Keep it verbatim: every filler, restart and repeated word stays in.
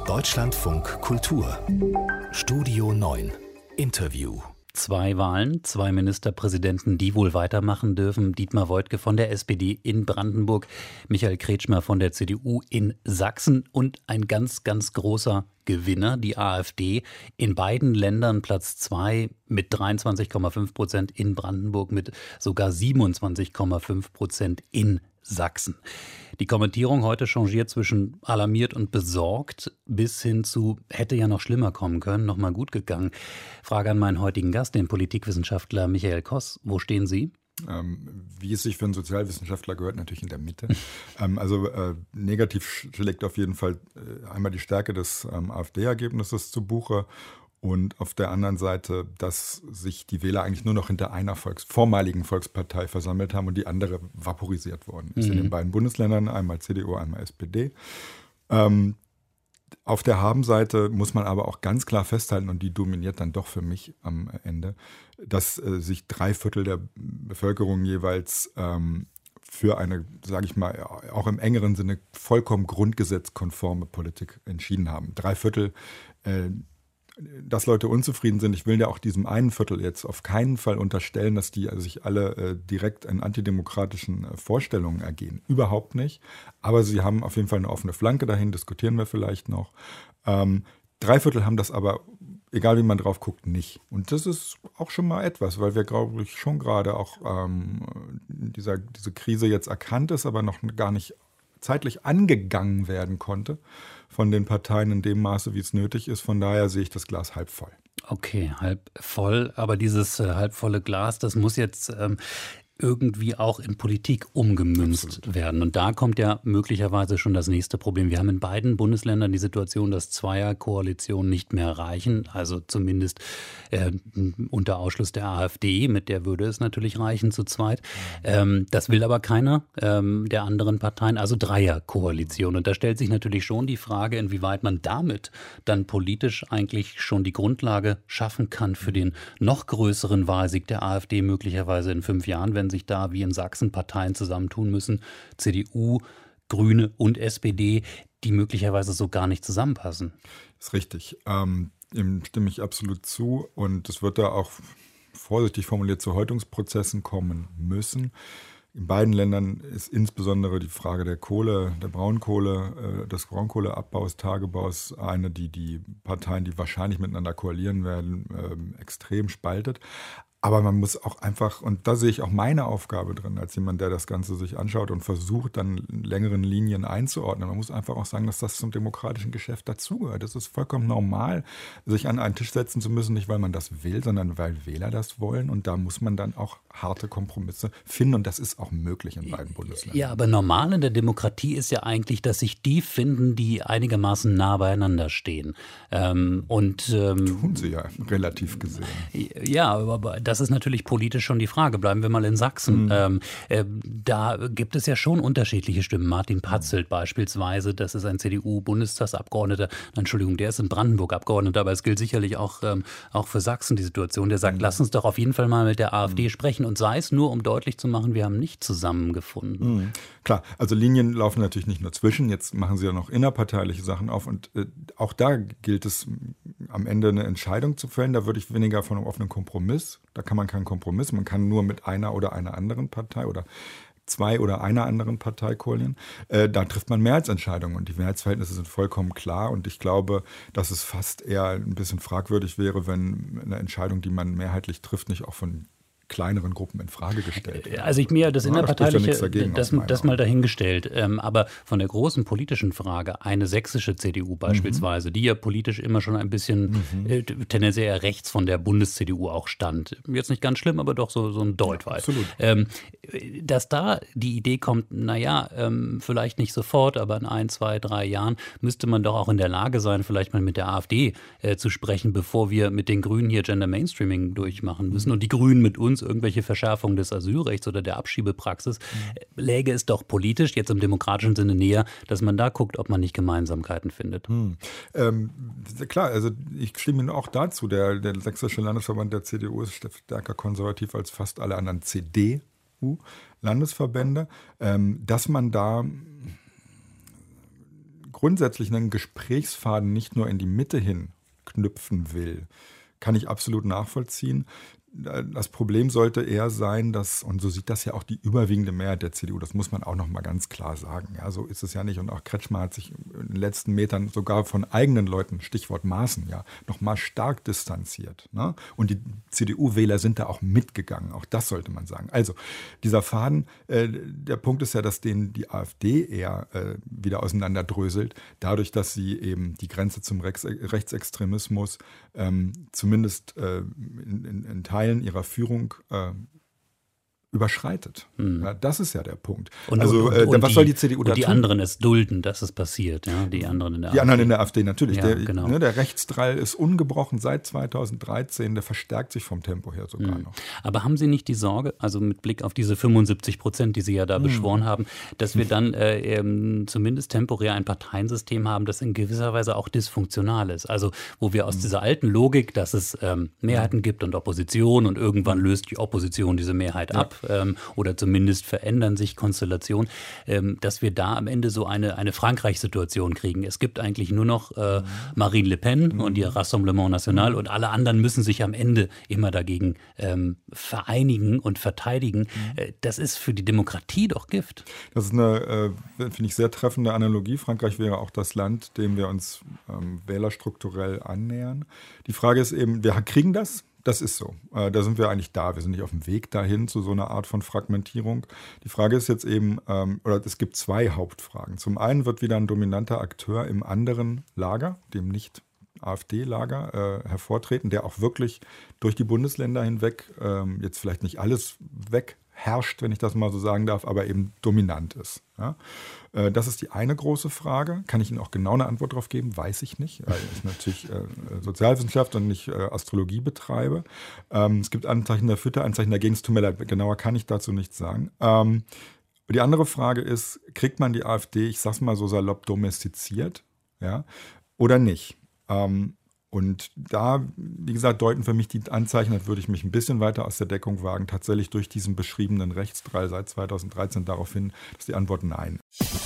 Deutschlandfunk Kultur Studio neun Interview. Zwei Wahlen, zwei Ministerpräsidenten, die wohl weitermachen dürfen. Dietmar Woidke von der S P D in Brandenburg, Michael Kretschmer von der C D U in Sachsen und ein ganz, ganz großer Gewinner, die AfD. In beiden Ländern Platz zwei mit dreiundzwanzig Komma fünf Prozent, in Brandenburg mit sogar siebenundzwanzig Komma fünf Prozent in Sachsen. Die Kommentierung heute changiert zwischen alarmiert und besorgt bis hin zu hätte ja noch schlimmer kommen können, noch mal gut gegangen. Frage an meinen heutigen Gast, den Politikwissenschaftler Michael Koss. Wo stehen Sie? Ähm, wie es sich für einen Sozialwissenschaftler gehört, natürlich in der Mitte. ähm, also äh, negativ schlägt auf jeden Fall äh, einmal die Stärke des ähm, AfD-Ergebnisses zu Buche und auf der anderen Seite, dass sich die Wähler eigentlich nur noch hinter einer Volks-, vormaligen Volkspartei versammelt haben und die andere vaporisiert worden ist. Mhm. In den beiden Bundesländern, einmal C D U, einmal S P D. Ähm, Auf der Habenseite muss man aber auch ganz klar festhalten, und die dominiert dann doch für mich am Ende, dass äh, sich drei Viertel der Bevölkerung jeweils ähm, für eine, sage ich mal, auch im engeren Sinne vollkommen grundgesetzkonforme Politik entschieden haben. Drei Viertel, äh, dass Leute unzufrieden sind. Ich will ja auch diesem einen Viertel jetzt auf keinen Fall unterstellen, dass die also sich alle äh, direkt in antidemokratischen äh, Vorstellungen ergehen. Überhaupt nicht. Aber sie haben auf jeden Fall eine offene Flanke dahin, diskutieren wir vielleicht noch. Ähm, drei Viertel haben das aber, egal wie man drauf guckt, nicht. Und das ist auch schon mal etwas, weil wir, glaube ich, schon gerade auch ähm, dieser, diese Krise jetzt erkannt ist, aber noch gar nicht zeitlich angegangen werden konnte von den Parteien in dem Maße, wie es nötig ist. Von daher sehe ich das Glas halb voll. Okay, halb voll. Aber dieses äh, halbvolle Glas, das muss jetzt ähm, irgendwie auch in Politik umgemünzt Absolut. werden. Und da kommt ja möglicherweise schon das nächste Problem. Wir haben in beiden Bundesländern die Situation, dass Zweierkoalitionen nicht mehr reichen. Also zumindest äh, unter Ausschluss der AfD. Mit der würde es natürlich reichen zu zweit. Ähm, das will aber keiner ähm, der anderen Parteien. Also Dreierkoalition. Und da stellt sich natürlich schon die Frage, inwieweit man damit dann politisch eigentlich schon die Grundlage schaffen kann für den noch größeren Wahlsieg der AfD möglicherweise in fünf Jahren, wenn sich da wie in Sachsen Parteien zusammentun müssen, C D U, Grüne und S P D, die möglicherweise so gar nicht zusammenpassen. Das ist richtig. Ähm, dem stimme ich absolut zu. Und es wird da auch vorsichtig formuliert zu Häutungsprozessen kommen müssen. In beiden Ländern ist insbesondere die Frage der Kohle, der Braunkohle, äh, des Braunkohleabbaus, Tagebaus eine, die die Parteien, die wahrscheinlich miteinander koalieren werden, äh, extrem spaltet. Aber man muss auch einfach, und da sehe ich auch meine Aufgabe drin, als jemand, der das Ganze sich anschaut und versucht, dann in längeren Linien einzuordnen. Man muss einfach auch sagen, dass das zum demokratischen Geschäft dazugehört. Es ist vollkommen normal, sich an einen Tisch setzen zu müssen, nicht weil man das will, sondern weil Wähler das wollen. Und da muss man dann auch harte Kompromisse finden. Und das ist auch möglich in beiden Bundesländern. Ja, aber normal in der Demokratie ist ja eigentlich, dass sich die finden, die einigermaßen nah beieinander stehen. Ähm, und, ähm, Tun sie ja, relativ gesehen. Ja, aber das ist natürlich politisch schon die Frage. Bleiben wir mal in Sachsen. Mhm. Ähm, äh, da gibt es ja schon unterschiedliche Stimmen. Martin Patzelt beispielsweise, das ist ein C D U-Bundestagsabgeordneter. Entschuldigung, der ist in Brandenburg Abgeordneter, aber es gilt sicherlich auch, ähm, auch für Sachsen die Situation. Der sagt, mhm. lass uns doch auf jeden Fall mal mit der AfD mhm. sprechen und sei es nur, um deutlich zu machen, wir haben nicht zusammengefunden. Mhm. Klar, also Linien laufen natürlich nicht nur zwischen. Jetzt machen sie ja noch innerparteiliche Sachen auf und äh, auch da gilt es am Ende eine Entscheidung zu fällen. Da würde ich weniger von einem offenen Kompromiss. Da kann man keinen Kompromiss. Man kann nur mit einer oder einer anderen Partei oder zwei oder einer anderen Partei koalieren. Äh, da trifft man Mehrheitsentscheidungen und die Mehrheitsverhältnisse sind vollkommen klar. Und ich glaube, dass es fast eher ein bisschen fragwürdig wäre, wenn eine Entscheidung, die man mehrheitlich trifft, nicht auch von kleineren Gruppen in Frage gestellt werden. Also ich mir das ja, innerparteiliche, da ja das, das mal dahingestellt. Ähm, aber von der großen politischen Frage, eine sächsische C D U beispielsweise, mhm. die ja politisch immer schon ein bisschen mhm. äh, tendenziell eher rechts von der Bundes-C D U auch stand. Jetzt nicht ganz schlimm, aber doch so, so ein Deut weit. Ja, ähm, dass da die Idee kommt, naja, ähm, vielleicht nicht sofort, aber in ein, zwei, drei Jahren müsste man doch auch in der Lage sein, vielleicht mal mit der AfD äh, zu sprechen, bevor wir mit den Grünen hier Gender Mainstreaming durchmachen müssen und die Grünen mit uns irgendwelche Verschärfungen des Asylrechts oder der Abschiebepraxis, mhm. läge es doch politisch jetzt im demokratischen Sinne näher, dass man da guckt, ob man nicht Gemeinsamkeiten findet. Mhm. Ähm, klar, also ich stimme Ihnen auch dazu. Der, der Sächsische Landesverband der C D U ist stärker konservativ als fast alle anderen C D U-Landesverbände. Ähm, dass man da grundsätzlich einen Gesprächsfaden nicht nur in die Mitte hin knüpfen will, kann ich absolut nachvollziehen. Das Problem sollte eher sein, dass, und so sieht das ja auch die überwiegende Mehrheit der C D U, das muss man auch noch mal ganz klar sagen. Ja, so ist es ja nicht. Und auch Kretschmer hat sich in den letzten Metern sogar von eigenen Leuten, Stichwort Maaßen, ja, noch mal stark distanziert. Ne? Und die C D U-Wähler sind da auch mitgegangen. Auch das sollte man sagen. Also dieser Faden, äh, der Punkt ist ja, dass den die AfD eher äh, wieder auseinanderdröselt, dadurch, dass sie eben die Grenze zum Rechts, Rechtsextremismus ähm, zumindest äh, in, in, in Teilen ihrer Führung äh, überschreitet. Hm. Ja, das ist ja der Punkt. Und, also, und, äh, und was die, soll die C D U da und die tun? anderen es dulden, dass es passiert. Ja? Die anderen in der Die AfD. anderen in der AfD, natürlich. Ja, der, genau. ne, der Rechtsdrall ist ungebrochen seit zweitausenddreizehn. Der verstärkt sich vom Tempo her sogar hm. noch. Aber haben Sie nicht die Sorge, also mit Blick auf diese fünfundsiebzig Prozent, die Sie ja da hm. beschworen haben, dass wir dann äh, ähm, zumindest temporär ein Parteiensystem haben, das in gewisser Weise auch dysfunktional ist? Also wo wir aus hm. dieser alten Logik, dass es ähm, Mehrheiten gibt und Opposition und irgendwann löst die Opposition diese Mehrheit ja. ab ähm, oder zumindest verändern sich Konstellationen, ähm, dass wir da am Ende so eine, eine Frankreich-Situation kriegen. Es gibt eigentlich nur noch äh, Marine Le Pen mhm. und ihr Rassemblement National mhm. und alle anderen müssen sich am Ende immer dagegen ähm, vereinigen und verteidigen. Mhm. Äh, das ist für die Demokratie doch Gift. Das ist eine, äh, finde ich, sehr treffende Analogie. Frankreich wäre auch das Land, dem wir uns ähm, wählerstrukturell annähern. Die Frage ist eben, wir kriegen das? Das ist so. Äh, da sind wir eigentlich da. Wir sind nicht auf dem Weg dahin zu so einer Art von Fragmentierung. Die Frage ist jetzt eben, ähm, oder es gibt zwei Hauptfragen. Zum einen wird wieder ein dominanter Akteur im anderen Lager, dem nicht AfD-Lager, äh, hervortreten, der auch wirklich durch die Bundesländer hinweg, ähm, jetzt vielleicht nicht alles wegherrscht, wenn ich das mal so sagen darf, aber eben dominant ist. Ja? Äh, das ist die eine große Frage. Kann ich Ihnen auch genau eine Antwort darauf geben? Weiß ich nicht, weil ich natürlich äh, Sozialwissenschaft und nicht äh, Astrologie betreibe. Ähm, es gibt Anzeichen dafür, Anzeichen dagegen. Es tut mir leid, genauer kann ich dazu nichts sagen. Ähm, die andere Frage ist, kriegt man die AfD, ich sag's mal so salopp, domestiziert, ja, oder nicht? Ähm, und da, wie gesagt, deuten für mich die Anzeichen, da würde ich mich ein bisschen weiter aus der Deckung wagen, tatsächlich durch diesen beschriebenen Rechtsdrall seit zweitausenddreizehn darauf hin, dass die Antwort nein.